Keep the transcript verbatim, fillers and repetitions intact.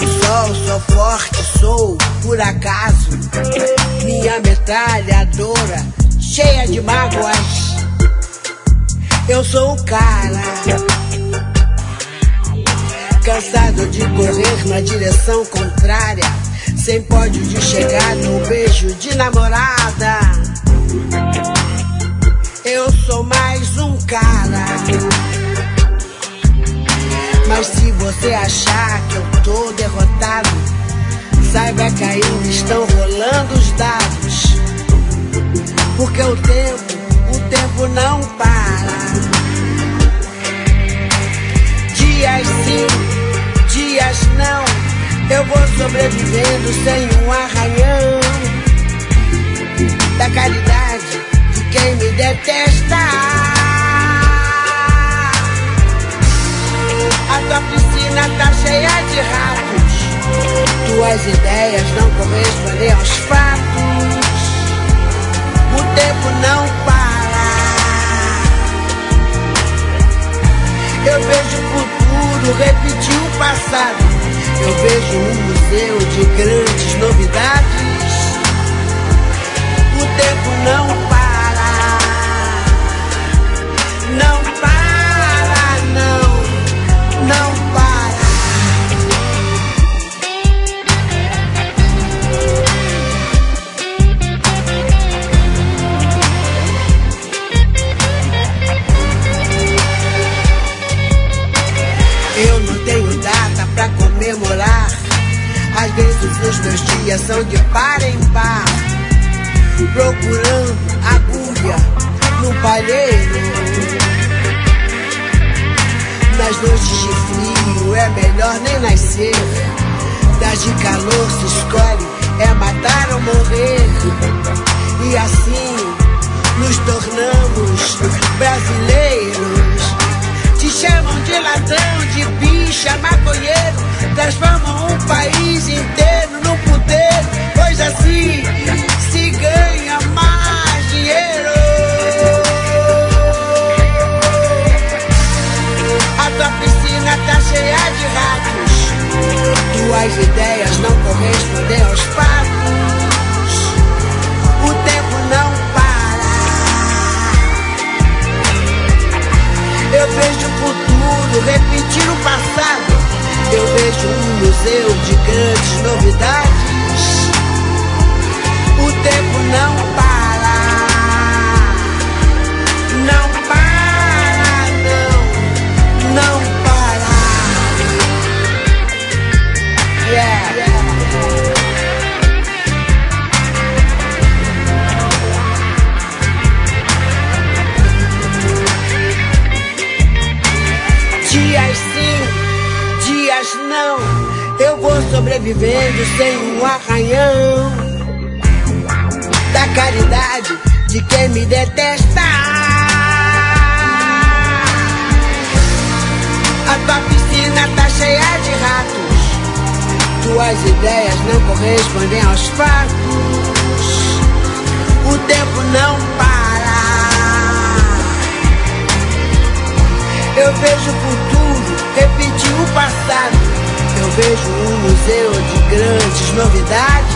Sol, sou forte, sou por acaso. Minha metralhadora cheia de mágoas. Eu sou o cara cansado de correr na direção contrária, sem pódio de chegar no beijo de namorada. Eu sou mais um cara. Mas se você achar que eu tô derrotado, saiba que ainda estão rolando os dados. Porque o tempo, o tempo não para. Dias sim, dias não, eu vou sobrevivendo sem um arranhão da caridade de quem me detesta. A tua piscina tá cheia de ratos. Tuas ideias não correspondem aos fatos. O tempo não para. Eu vejo o futuro repetir o passado. Eu vejo um museu de grandes novidades. O tempo não para. Não para, não. Não para. Eu não tenho data pra comemorar. Às vezes os meus dias são de par em par, procurando agulha no palheiro. Nas noites de frio é melhor nem nascer. Das de calor se escolhe é matar ou morrer. E assim nos tornamos brasileiros. Te chamam de ladrão, de bicha, maconheiro. Transformam um país inteiro num puteiro. Pois assim se ganha mais dinheiro. A tua piscina tá cheia de ratos. Tuas ideias não correspondem aos fatos. O tempo não para. Eu vejo o futuro repetir o passado. Eu vejo um museu de grandes novidades. O tempo não para. Não para, não. Não para. Yeah, yeah. Dias sim, dias não, eu vou sobrevivendo sem um arranhão da caridade de quem me detesta. A tua piscina tá cheia de ratos. Tuas ideias não correspondem aos fatos. O tempo não para. Eu vejo o futuro repetir o passado. Eu vejo um museu de grandes novidades.